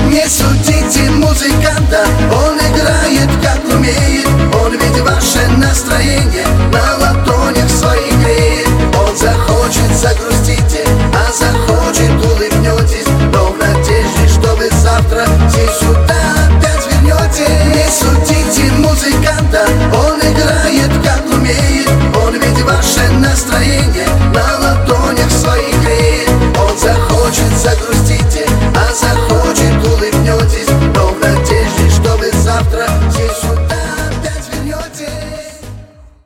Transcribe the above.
Не судите музыканта, он играет как умеет. Он ведь ваше настроение